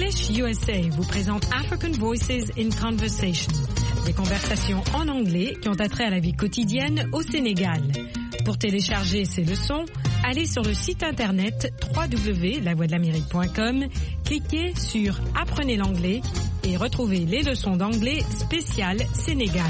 English USA vous présente African Voices in Conversation, des conversations en anglais qui ont attrait à la vie quotidienne au Sénégal. Pour télécharger ces leçons, allez sur le site internet www.lavoixdelamérique.com, cliquez sur Apprenez l'anglais et retrouvez les leçons d'anglais spéciales Sénégal.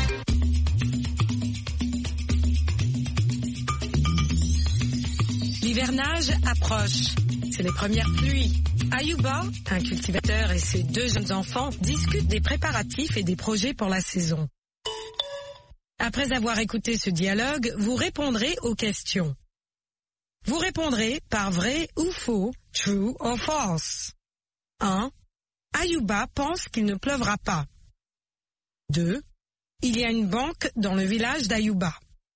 L'hivernage approche. C'est les premières pluies. Ayouba, un cultivateur et ses 2 jeunes enfants discutent des préparatifs et des projets pour la saison. Après avoir écouté ce dialogue, vous répondrez aux questions. Vous répondrez par vrai ou faux, true or false. 1. Ayouba pense qu'il ne pleuvra pas. 2. Il y a une banque dans le village d'Ayouba.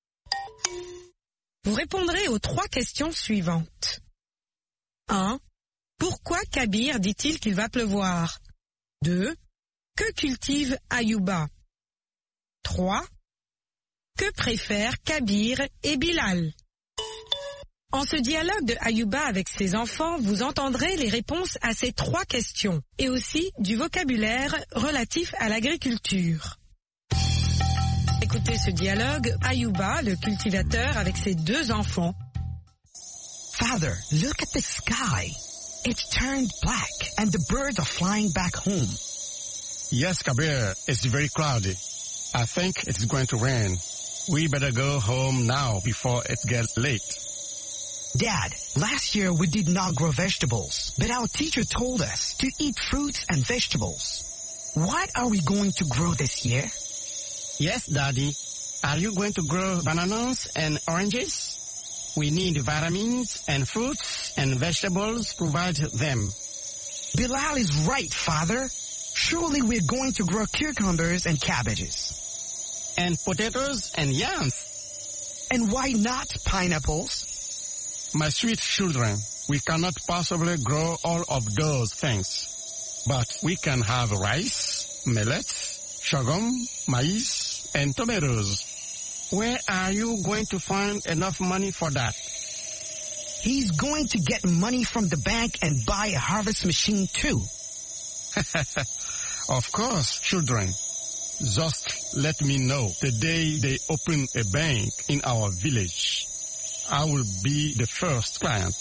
Vous répondrez aux 3 questions suivantes. 1. Pourquoi Kabir dit-il qu'il va pleuvoir? 2. Que cultive Ayouba? 3. Que préfèrent Kabir et Bilal? En ce dialogue de Ayouba avec ses enfants, vous entendrez les réponses à ces 3 questions et aussi du vocabulaire relatif à l'agriculture. Écoutez ce dialogue, Ayouba, le cultivateur, avec ses 2 enfants. Father, look at the sky. It's turned black and the birds are flying back home. Yes, Kabir, it's very cloudy. I think it's going to rain. We better go home now before it gets late. Dad, last year we did not grow vegetables, but our teacher told us to eat fruits and vegetables. What are we going to grow this year? Yes, Daddy. Are you going to grow bananas and oranges? We need vitamins and fruits and vegetables, provide them. Bilal is right, Father. Surely we're going to grow cucumbers and cabbages. And potatoes and yams. And why not pineapples? My sweet children, we cannot possibly grow all of those things. But we can have rice, millet, sorghum, maize, and tomatoes. Where are you going to find enough money for that? He's going to get money from the bank and buy a harvest machine too. Of course, children. Just let me know the day they open a bank in our village. I will be the first client.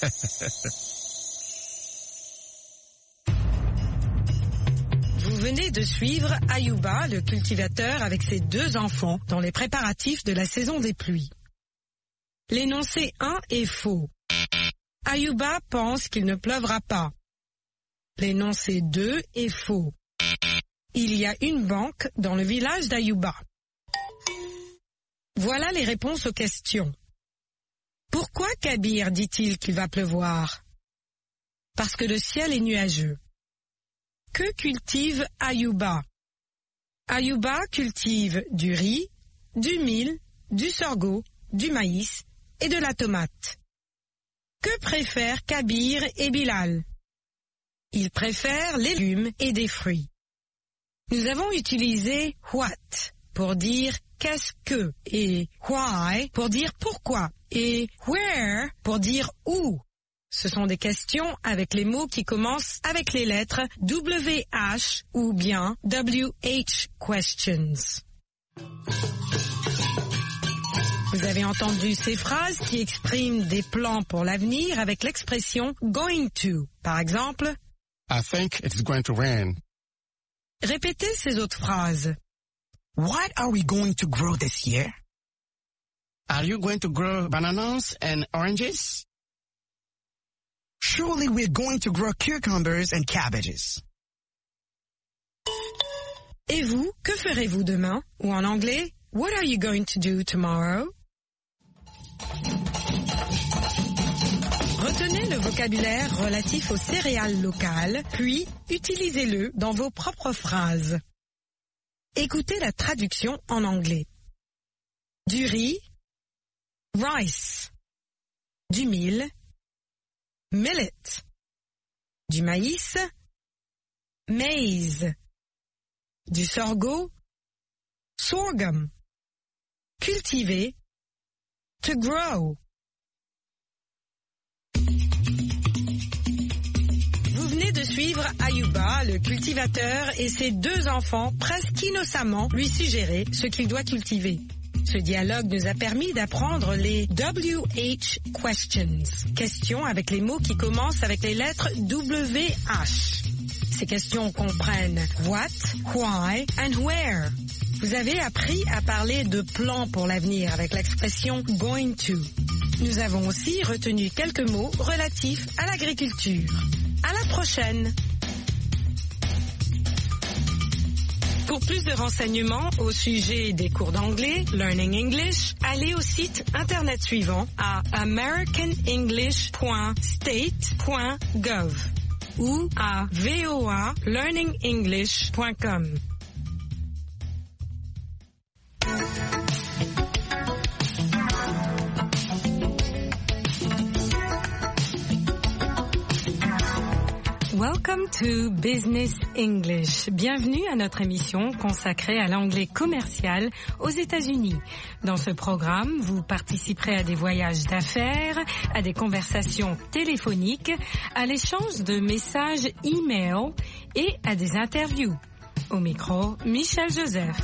Vous venez de suivre Ayouba, le cultivateur, avec ses 2 enfants dans les préparatifs de la saison des pluies. L'énoncé 1 est faux. Ayouba pense qu'il ne pleuvra pas. L'énoncé 2 est faux. Il y a une banque dans le village d'Ayouba. Voilà les réponses aux questions. Pourquoi Kabir dit-il qu'il va pleuvoir? Parce que le ciel est nuageux. Que cultive Ayouba? Ayouba cultive du riz, du mil, du sorgho, du maïs et de la tomate. Que préfèrent Kabir et Bilal? Ils préfèrent les légumes et des fruits. Nous avons utilisé what pour dire qu'est-ce que et why pour dire pourquoi et where pour dire où. Ce sont des questions avec les mots qui commencent avec les lettres WH ou bien WH questions. Vous avez entendu ces phrases qui expriment des plans pour l'avenir avec l'expression going to. Par exemple, I think it's going to rain. Répétez ces autres phrases. What are we going to grow this year? Are you going to grow bananas and oranges? Surely we're going to grow cucumbers and cabbages. Et vous, que ferez-vous demain? Ou en anglais, what are you going to do tomorrow? Retenez le vocabulaire relatif aux céréales locales, puis utilisez-le dans vos propres phrases. Écoutez la traduction en anglais. Du riz, rice. Du mil, millet. Du maïs, maize. Du sorgho, sorghum. Cultiver, to grow. de suivre Ayuba, le cultivateur, et ses 2 enfants presque innocemment lui suggérer ce qu'il doit cultiver. Ce dialogue nous a permis d'apprendre les WH questions, questions avec les mots qui commencent avec les lettres WH. Ces questions comprennent what, why and where. Vous avez appris à parler de plans pour l'avenir avec l'expression going to. Nous avons aussi retenu quelques mots relatifs à l'agriculture. À la prochaine! Pour plus de renseignements au sujet des cours d'anglais, Learning English, allez au site internet suivant à americanenglish.state.gov ou à voalearningenglish.com. Welcome to Business English. Bienvenue à notre émission consacrée à l'anglais commercial aux États-Unis. Dans ce programme, vous participerez à des voyages d'affaires, à des conversations téléphoniques, à l'échange de messages e-mail et à des interviews. Au micro, Michel Joseph.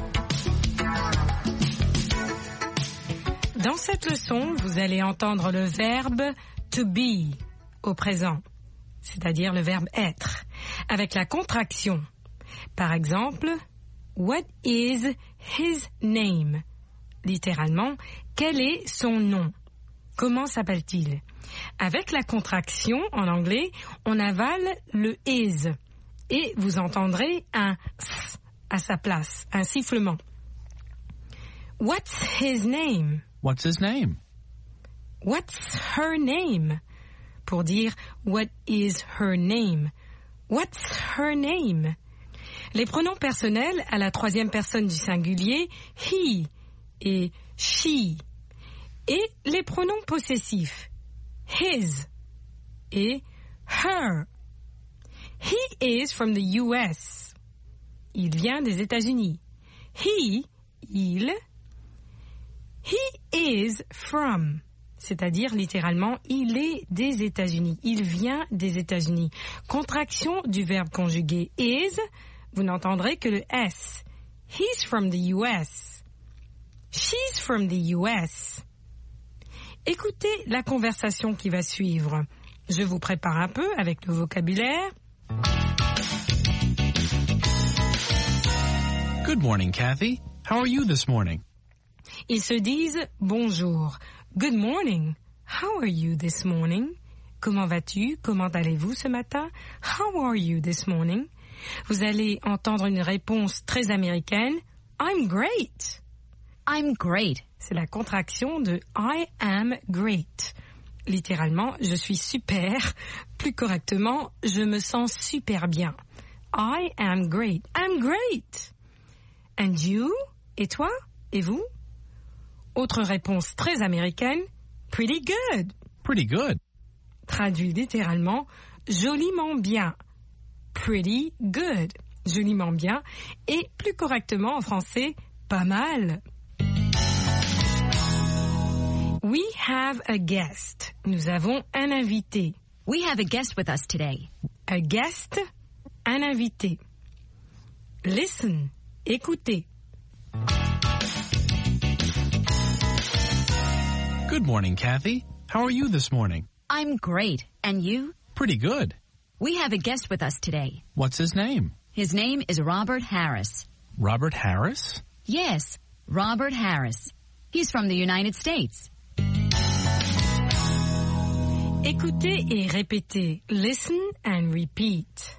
Dans cette leçon, vous allez entendre le verbe to be au présent, c'est-à-dire le verbe être, avec la contraction. Par exemple, what is his name? Littéralement, quel est son nom? Comment s'appelle-t-il? Avec la contraction, en anglais, on avale le is et vous entendrez un s à sa place, un sifflement. What's his name? What's his name? What's her name? Pour dire what is her name? What's her name? Les pronoms personnels à la 3e personne du singulier, he et she. Et les pronoms possessifs, his et her. He is from the US. Il vient des États-Unis. He, il. He is from. C'est-à-dire, littéralement, il est des États-Unis. Il vient des États-Unis. Contraction du verbe conjugué is, vous n'entendrez que le S. He's from the US. She's from the US. Écoutez la conversation qui va suivre. Je vous prépare un peu avec le vocabulaire. Good morning, Kathy. How are you this morning? Ils se disent bonjour. Good morning. How are you this morning? Comment vas-tu? Comment allez-vous ce matin? How are you this morning? Vous allez entendre une réponse très américaine. I'm great. I'm great. C'est la contraction de I am great. Littéralement, je suis super. Plus correctement, je me sens super bien. I am great. I'm great. And you? Et toi? Et vous? Autre réponse très américaine, pretty good. Pretty good. Traduit littéralement, joliment bien. Pretty good. Joliment bien. Et plus correctement en français, pas mal. We have a guest. Nous avons un invité. We have a guest with us today. A guest, un invité. Listen, écoutez. Good morning, Kathy. How are you this morning? I'm great. And you? Pretty good. We have a guest with us today. What's his name? His name is Robert Harris. Robert Harris? Yes, Robert Harris. He's from the United States. Écoutez et répétez. Listen and repeat.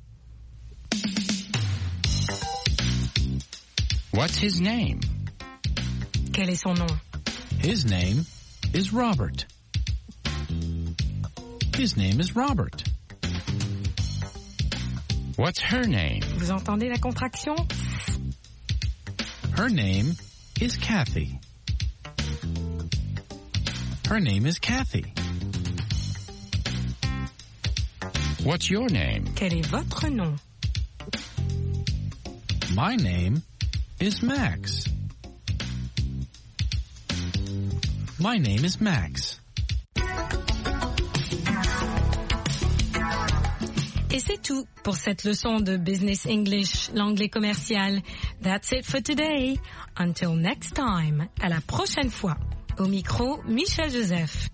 What's his name? Quel est son nom? His name is Robert. His name is Robert. What's her name? Vous entendez la contraction? Her name is Kathy. Her name is Kathy. What's your name? Quel est votre nom? My name is Max. My name is Max. Et c'est tout pour cette leçon de Business English, l'anglais commercial. That's it for today. Until next time. À la prochaine fois. Au micro, Michel Joseph.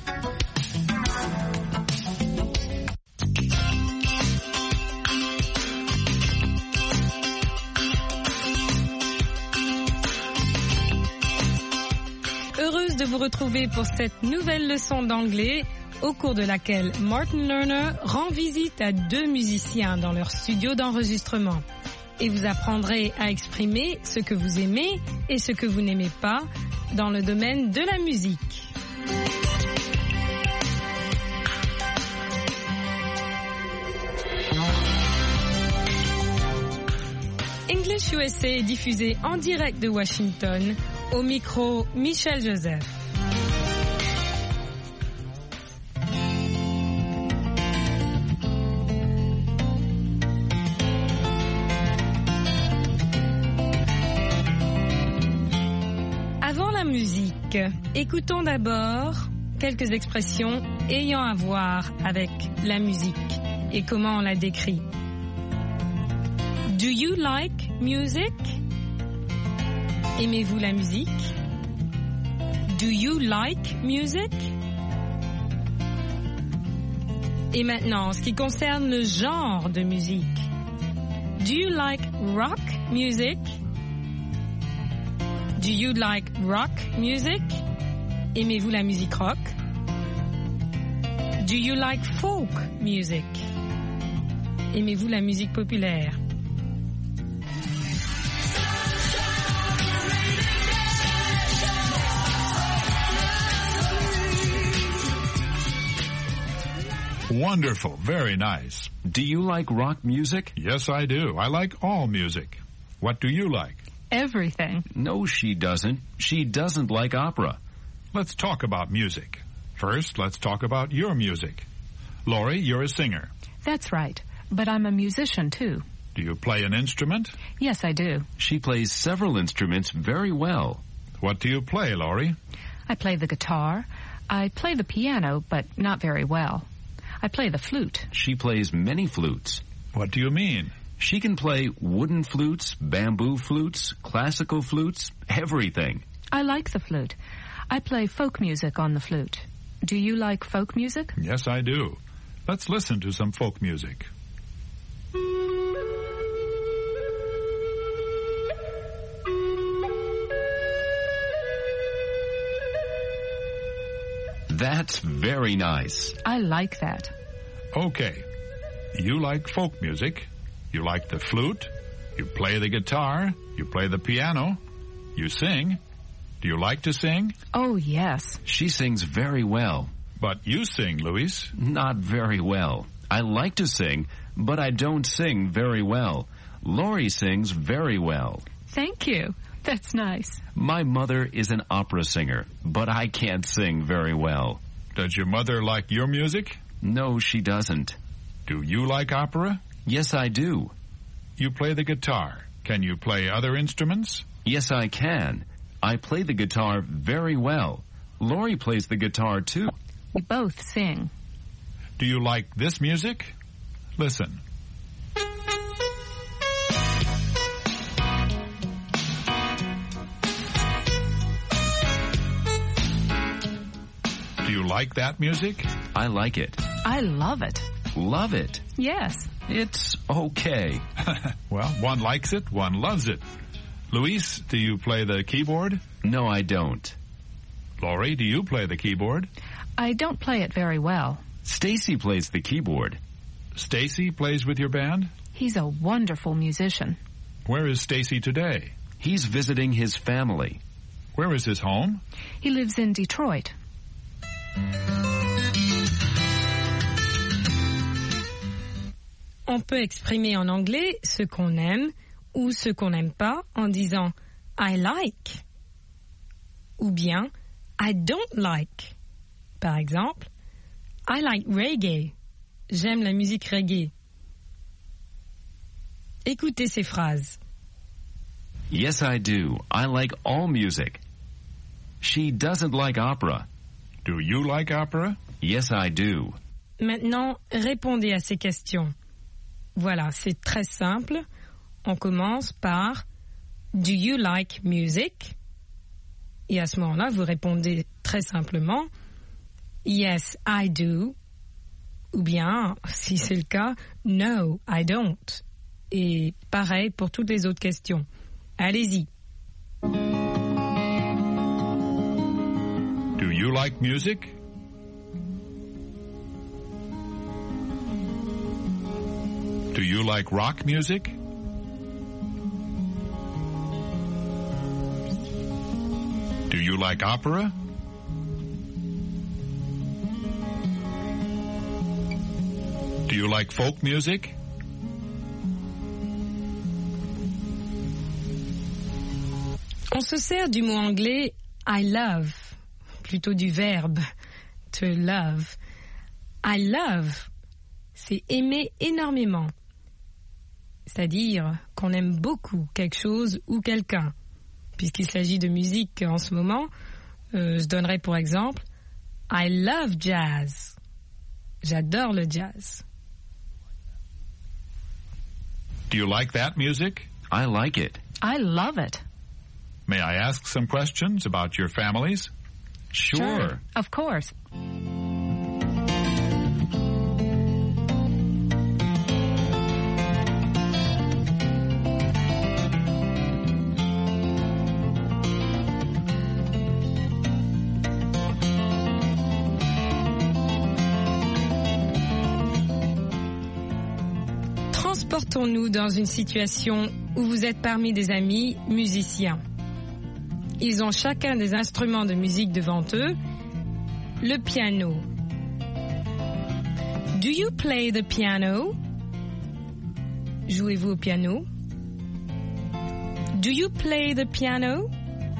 Heureuse de vous retrouver pour cette nouvelle leçon d'anglais, au cours de laquelle Martin Lerner rend visite à 2 musiciens dans leur studio d'enregistrement. Et vous apprendrez à exprimer ce que vous aimez et ce que vous n'aimez pas dans le domaine de la musique. English USA est diffusé en direct de Washington. Au micro, Michel Joseph. Avant la musique, écoutons d'abord quelques expressions ayant à voir avec la musique et comment on la décrit. Do you like music? Aimez-vous la musique? Do you like music? Et maintenant, en ce qui concerne le genre de musique. Do you like rock music? Do you like rock music? Aimez-vous la musique rock? Do you like folk music? Aimez-vous la musique populaire? Wonderful. Very nice. Do you like rock music? Yes, I do. I like all music. What do you like? Everything. No, she doesn't. She doesn't like opera. Let's talk about music. First, let's talk about your music. Laurie, you're a singer. That's right. But I'm a musician, too. Do you play an instrument? Yes, I do. She plays several instruments very well. What do you play, Laurie? I play the guitar. I play the piano, but not very well. I play the flute. She plays many flutes. What do you mean? She can play wooden flutes, bamboo flutes, classical flutes, everything. I like the flute. I play folk music on the flute. Do you like folk music? Yes, I do. Let's listen to some folk music. That's very nice. I like that. Okay. You like folk music. You like the flute. You play the guitar. You play the piano. You sing. Do you like to sing? Oh, yes. She sings very well. But you sing, Luis. Not very well. I like to sing, but I don't sing very well. Laurie sings very well. Thank you. That's nice. My mother is an opera singer, but I can't sing very well. Does your mother like your music? No, she doesn't. Do you like opera? Yes, I do. You play the guitar. Can you play other instruments? Yes, I can. I play the guitar very well. Laurie plays the guitar, too. We both sing. Do you like this music? Listen. Do you like that music? I like it. I love it. Love it. Yes. It's okay. Well, one likes it, one loves it. Luis, do you play the keyboard? No, I don't. Laurie, do you play the keyboard? I don't play it very well. Stacy plays the keyboard. Stacy plays with your band? He's a wonderful musician. Where is Stacy today? He's visiting his family. Where is his home? He lives in Detroit. On peut exprimer en anglais ce qu'on aime ou ce qu'on n'aime pas en disant I like ou bien I don't like. Par exemple, I like reggae. J'aime la musique reggae. Écoutez ces phrases. Yes, I do. I like all music. She doesn't like opera. Do you like opera? Yes, I do. Maintenant, répondez à ces questions. Voilà, c'est très simple. On commence par Do you like music? Et à ce moment-là, vous répondez très simplement Yes, I do. Ou bien, si c'est le cas, No, I don't. Et pareil pour toutes les autres questions. Allez-y. Do you like music? Do you like rock music? Do you like opera? Do you like folk music? On se sert du mot anglais I love, plutôt du verbe to love. I love, c'est aimer énormément. C'est-à-dire qu'on aime beaucoup quelque chose ou quelqu'un. Puisqu'il s'agit de musique en ce moment, je donnerai pour exemple I love jazz. J'adore le jazz. Do you like that music? I like it. I love it. May I ask some questions about your families? Sure. Of course. Transportons-nous dans une situation où vous êtes parmi des amis musiciens. Ils ont chacun des instruments de musique devant eux. Le piano. Do you play the piano? Jouez-vous au piano? Do you play the piano?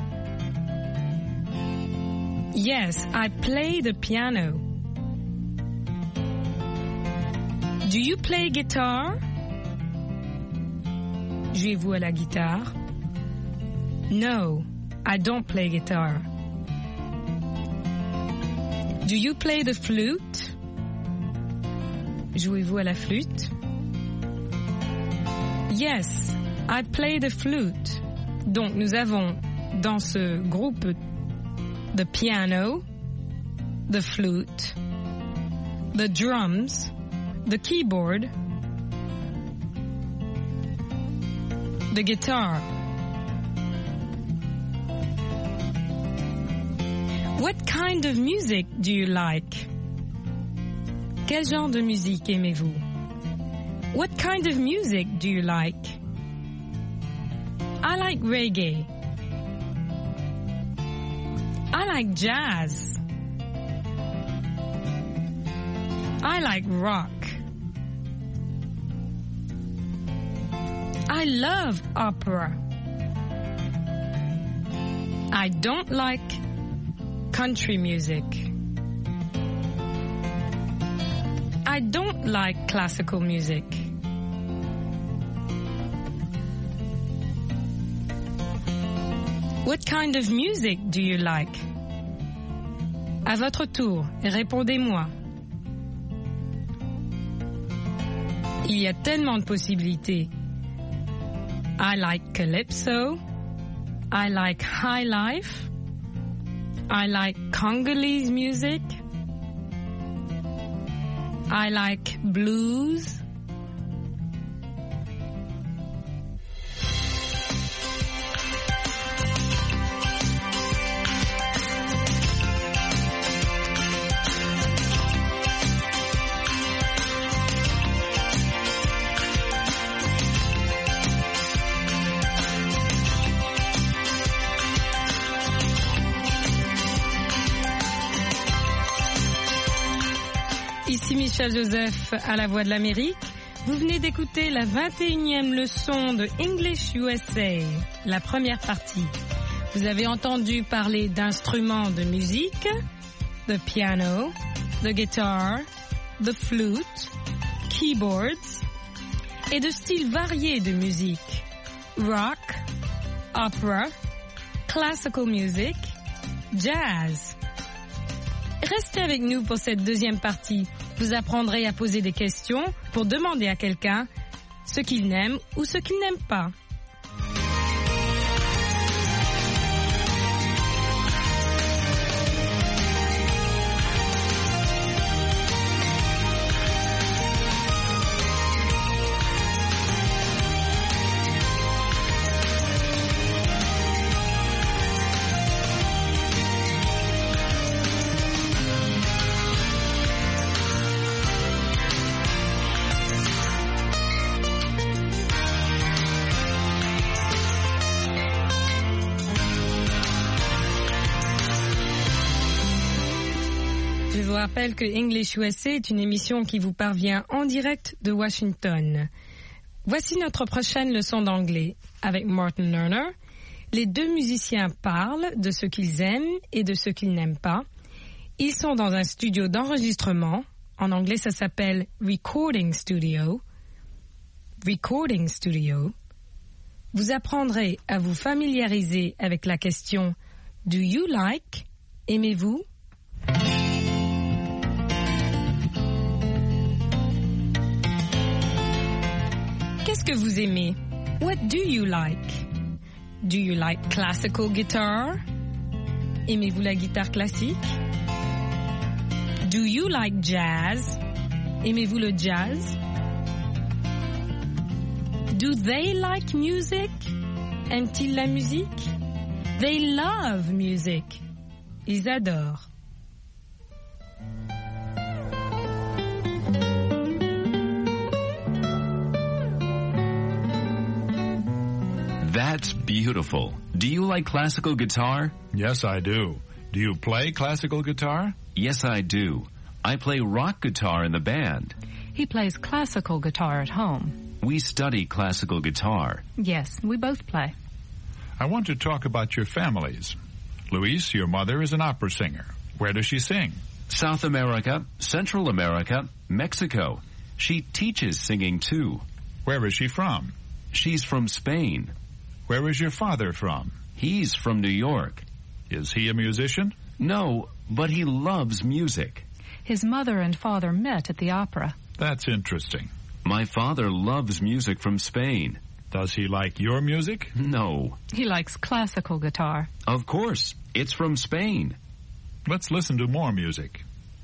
Yes, I play the piano. Do you play guitar? Jouez-vous à la guitare? No, I don't play guitar. Do you play the flute? Jouez-vous à la flûte? Yes, I play the flute. Donc nous avons dans ce groupe the piano, the flute, the drums, the keyboard, the guitar. What kind of music do you like? Quel genre de musique aimez-vous? What kind of music do you like? I like reggae. I like jazz. I like rock. I love opera. I don't like country music. I don't like classical music. What kind of music do you like? À votre tour, répondez-moi. Il y a tellement de possibilités. I like calypso. I like high life. I like Congolese music. I like blues. Ici Michel Joseph à la Voix de l'Amérique. Vous venez d'écouter la 21e leçon de English USA, la première partie. Vous avez entendu parler d'instruments de musique, the piano, the guitar, the flute, keyboards, et de styles variés de musique, rock, opera, classical music, jazz. Restez avec nous pour cette deuxième partie. Vous apprendrez à poser des questions pour demander à quelqu'un ce qu'il n'aime ou ce qu'il n'aime pas. Je vous rappelle que English USA est une émission qui vous parvient en direct de Washington. Voici notre prochaine leçon d'anglais. Avec Martin Lerner, les deux musiciens parlent de ce qu'ils aiment et de ce qu'ils n'aiment pas. Ils sont dans un studio d'enregistrement. En anglais, ça s'appelle Recording Studio. Recording Studio. Vous apprendrez à vous familiariser avec la question « Do you like ?» Aimez-vous? Qu'est-ce que vous aimez? What do you like? Do you like classical guitar? Aimez-vous la guitare classique? Do you like jazz? Aimez-vous le jazz? Do they like music? Aiment-ils la musique? They love music. Ils adorent. That's beautiful. Do you like classical guitar? Yes, I do. Do you play classical guitar? Yes, I do. I play rock guitar in the band. He plays classical guitar at home. We study classical guitar. Yes, we both play. I want to talk about your families. Luis, your mother is an opera singer. Where does she sing? South America, Central America, Mexico. She teaches singing too. Where is she from? She's from Spain. Where is your father from? He's from New York. Is he a musician? No, but he loves music. His mother and father met at the opera. That's interesting. My father loves music from Spain. Does he like your music? No. He likes classical guitar. Of course. It's from Spain. Let's listen to more music.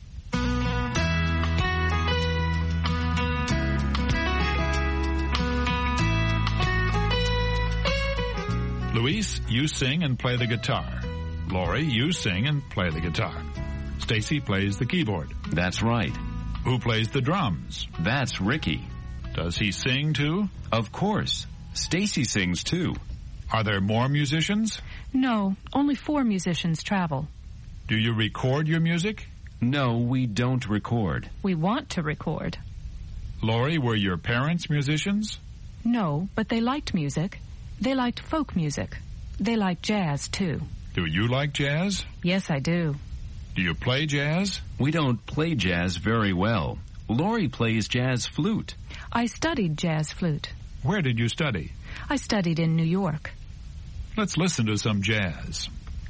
Luis, you sing and play the guitar. Lori, you sing and play the guitar. Stacy plays the keyboard. That's right. Who plays the drums? That's Ricky. Does he sing too? Of course. Stacy sings too. Are there more musicians? No, only 4 musicians travel. Do you record your music? No, we don't record. We want to record. Lori, were your parents musicians? No, but they liked music. They liked folk music. They liked jazz, too. Do you like jazz? Yes, I do. Do you play jazz? We don't play jazz very well. Lori plays jazz flute. I studied jazz flute. Where did you study? I studied in New York. Let's listen to some jazz.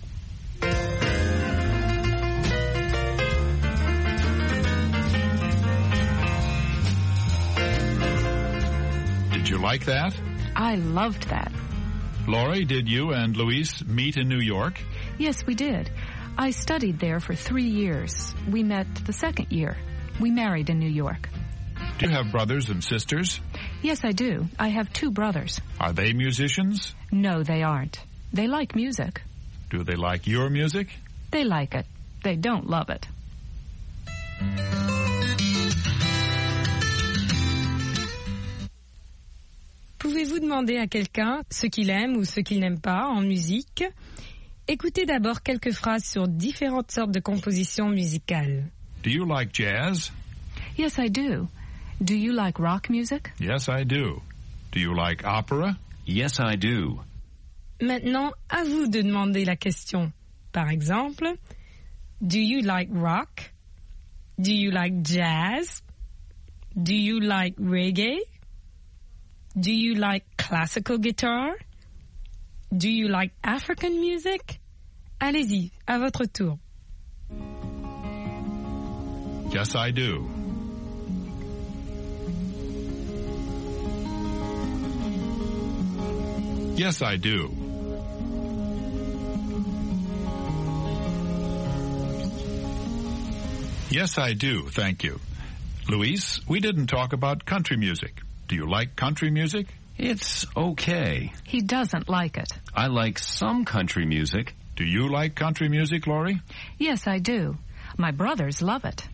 Did you like that? I loved that. Lori, did you and Luis meet in New York? Yes, we did. I studied there for 3 years. We met the second year. We married in New York. Do you have brothers and sisters? Yes, I do. I have 2 brothers. Are they musicians? No, they aren't. They like music. Do they like your music? They like it. They don't love it. Pouvez-vous demander à quelqu'un ce qu'il aime ou ce qu'il n'aime pas en musique? Écoutez d'abord quelques phrases sur différentes sortes de compositions musicales. Do you like jazz? Yes, I do. Do you like rock music? Yes, I do. Do you like opera? Yes, I do. Maintenant, à vous de demander la question. Par exemple, do you like rock? Do you like jazz? Do you like reggae? Do you like classical guitar? Do you like African music? Allez-y, à votre tour. Yes, I do. Yes, I do. Yes, I do, thank you. Luis, we didn't talk about country music. Do you like country music? It's okay. He doesn't like it. I like some country music. Do you like country music, Laurie? Yes, I do. My brothers love it.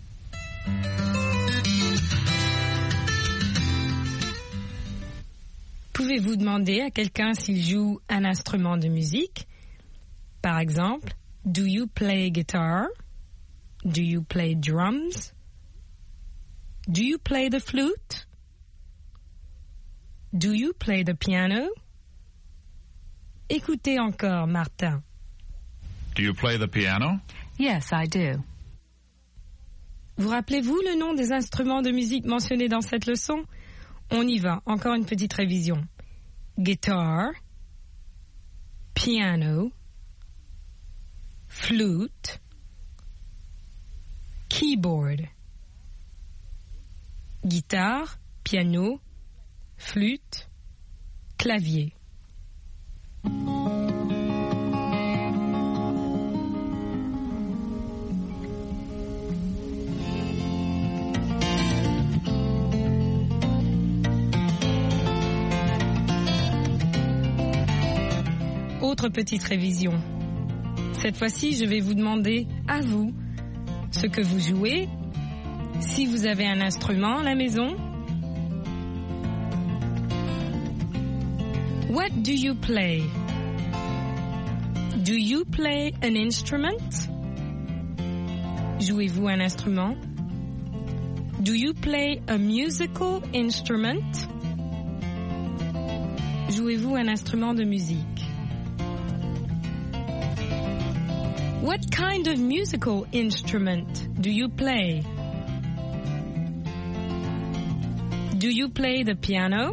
Pouvez-vous demander à quelqu'un s'il joue un instrument de musique? Par exemple, do you play guitar? Do you play drums? Do you play the flute? Do you play the piano? Écoutez encore, Martin. Do you play the piano? Yes, I do. Vous rappelez-vous le nom des instruments de musique mentionnés dans cette leçon? On y va, encore une petite révision. Guitar, piano, flute, keyboard. Guitare, piano, flûte, clavier. Autre petite révision. Cette fois-ci, je vais vous demander à vous ce que vous jouez, si vous avez un instrument à la maison. What do you play? Do you play an instrument? Jouez-vous un instrument? Do you play a musical instrument? Jouez-vous un instrument de musique? What kind of musical instrument do you play? Do you play the piano?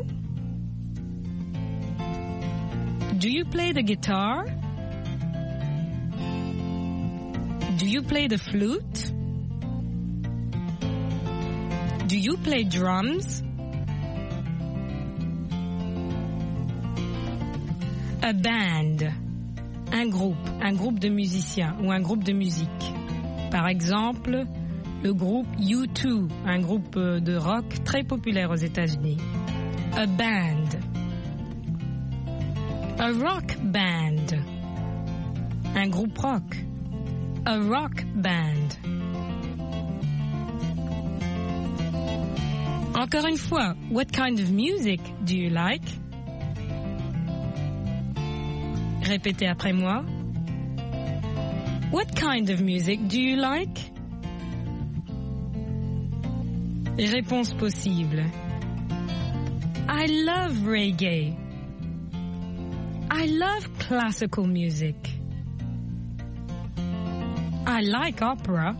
Do you play the guitar? Do you play the flute? Do you play drums? A band. Un groupe de musiciens ou un groupe de musique. Par exemple, le groupe U2, un groupe de rock très populaire aux États-Unis. A band. A rock band. Un groupe rock. A rock band. Encore une fois, what kind of music do you like? Répétez après moi. What kind of music do you like? Réponse possible. I love reggae. I love classical music. I like opera.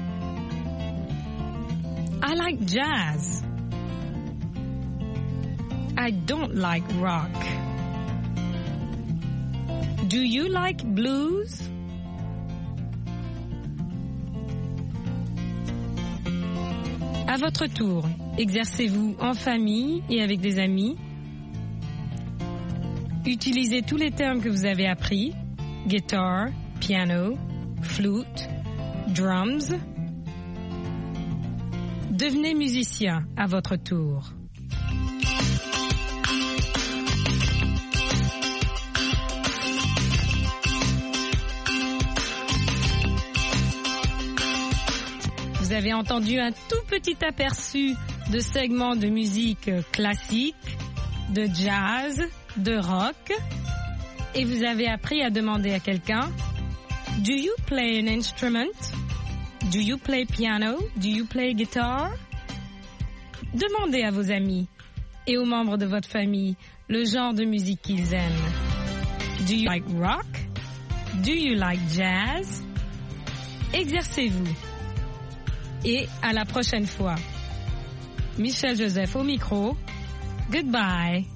I like jazz. I don't like rock. Do you like blues? À votre tour, exercez-vous en famille et avec des amis. Utilisez tous les termes que vous avez appris. Guitar, piano, flute, drums. Devenez musicien à votre tour. Vous avez entendu un tout petit aperçu de segments de musique classique, de jazz, de rock. Et vous avez appris à demander à quelqu'un, do you play an instrument? Do you play piano? Do you play guitar? Demandez à vos amis et aux membres de votre famille le genre de musique qu'ils aiment. Do you like rock? Do you like jazz? Exercez-vous. Et à la prochaine fois. Michel Joseph au micro. Goodbye.